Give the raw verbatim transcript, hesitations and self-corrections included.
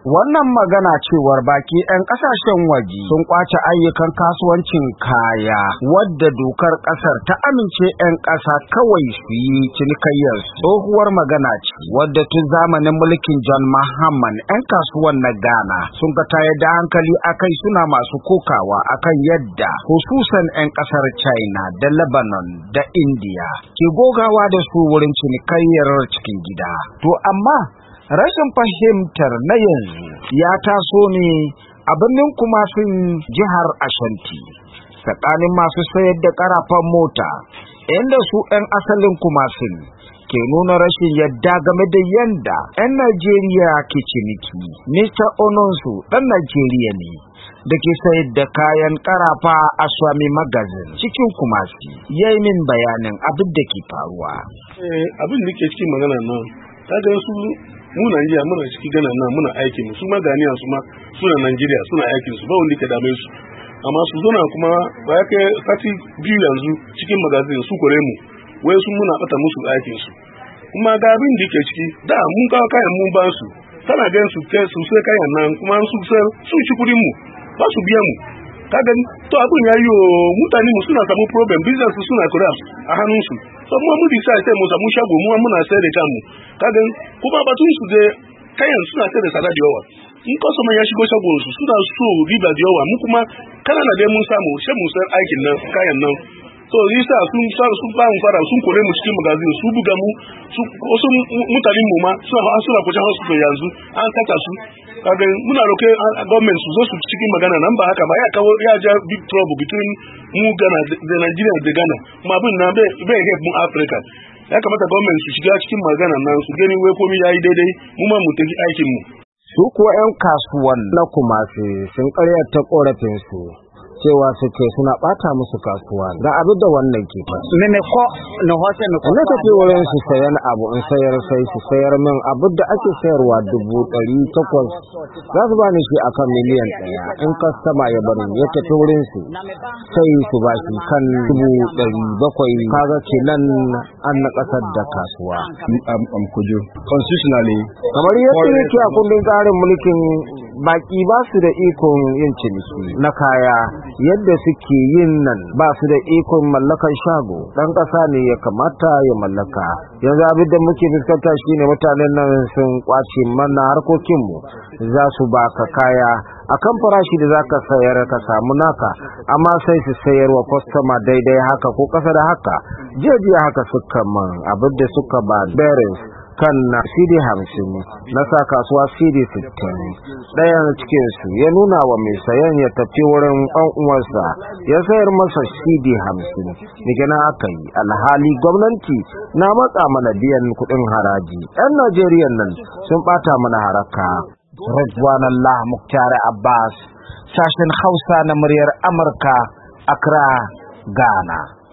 Wannan magana cewar baki 'yan ƙasashen waje sun kwace ayyukan kasuwancin kaya wadda dokar ƙasar ta amince 'yan ƙasa kawai su yi cinikayyar tsohuwar magana ce wadda tun zamanin mulkin John Mahama 'yan kasuwan na Ghana sun ga tayar da hankali akai, suna masu kokawa akan yadda hususan 'yan ƙasar China da Lebanon da India ke gogawa da su wurin cinikayyar cikin gida. To amma rashin fahimtar na yanzu ya taso ne a birnin Kumasin jihar Ashanti tsakanin masu sayar da karafan mota, inda su 'yan asalin Kumasin ke nuna rashin yadda game da yanda 'yan Najeriya ke ciniki. Mister Ononsu ɗan Najeriya ne da ke sayar da kayan karafa a Swami Magazine cikin Kumasi, ya yi min bayanin abin da ke faruwa. Eh, abin da ke cikin magana nan, kaga su mu Najeriya muna cikin Ghana nan muna aikin mu, su ma Ganiya su ma suna Najeriya suna aikin su, ba wanda ke dame su. Amma su zo na kuma ba ya kai sati biyu yanzu cikin magazin su kore mu, wai su muna bata musu aikin su. Kuma ga abin da ke ciki, da mun kawo kayan mun ba su, kana gan su kai su sai kayan nan kuma su sai su ci kudin mu, ba su biya mu. Kaga to abin ya yi mutane mu suna samu problem, business suna collapse a hannun su. So mu mu bisa sai mu samu shago mu muna sai da kanmu. Kaga kuma batun su da kayan suna sai da sada da yawa. In customer ya shigo shagon su suna so riba da yawa, mu kuma kana na dai mun samu sai mu sai aikin nan kayan nan. So yasa sun sun ba mu fara sun kore mu cikin magazin, su buga mu su wasu mutanen mu ma suna suna kuce hospital yanzu an kata su. Kaga muna roke government su zo su cikin magana nan, ba haka ba ya kawo ya ja big trouble between mu Ghana da Nigeria da Ghana, kuma abin na bai bai help mu Africa. Ya kamata government su shiga cikin magana nan su gani wai komai yayi daidai, mu ma mu tafi aikin mu. Su kuwa 'yan kasuwan na Kumasi sun karyata korafin su cewa suke suna bata musu kasuwa. Ga abin da wannan ke fa me me ko na hote me ko ne take wurin su sayan abu in sayar sai su sayar min abu da ake sayarwa dubu ɗari takwas, za su bani shi akan miliyan ɗaya. In kastama ya bari ya tafi wurin su sai su ba shi kan dubu ɗari bakwai. Kaga kenan an na kasar da kasuwa. am kujo constitutionally kamar yadda yake a kundin tsarin mulkin, baki ba su da ikon yin ciniki na kaya yadda suke yin nan, ba su da ikon mallakar shago. Dan ƙasa ne ya kamata ya mallaka. Yanzu abin da muke fuskanta shine mutanen nan sun kwace mana harkokinmu. Za su baka kaya akan farashi da zaka sayar ka samu naka, amma sai su sayar wa customer daidai haka ko kasa da haka. Jiya jiya haka suka man abin da suka ba bearings kan C D hamsin na sa kasuwa C D sittin. Ɗayan cikin su ya nuna wa mai sayan ya tafi wurin ɗan uwarsa ya sayar masa C D hamsin. Daga nan aka yi, alhali gwamnati na matsa mana biyan kuɗin haraji. 'Yan Najeriya nan sun ɓata mana haraka. Ridwanullah Muktar Abbas, sashen Hausa na muryar Amurka, Accra, Ghana.